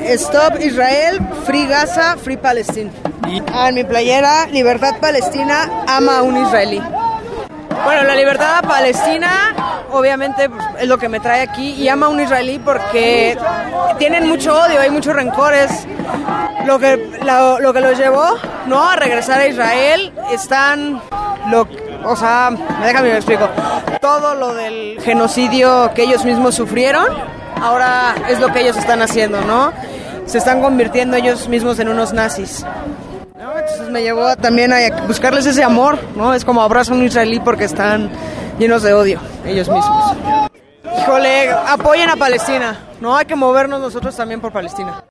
Stop Israel, Free Gaza, Free Palestine. En mi playera, Libertad Palestina, ama a un israelí. Bueno, la libertad palestina obviamente pues, es lo que me trae aquí, y ama a un israelí porque tienen mucho odio, hay muchos rencores. Lo que los llevó, ¿no?, a regresar a Israel, déjame me explico, todo lo del genocidio que ellos mismos sufrieron, ahora es lo que ellos están haciendo, ¿no? Se están convirtiendo ellos mismos en unos nazis. Entonces me llevó también a buscarles ese amor, ¿no? Es como abrazo a un israelí porque están llenos de odio ellos mismos. Híjole, apoyen a Palestina, ¿no? Hay que movernos nosotros también por Palestina.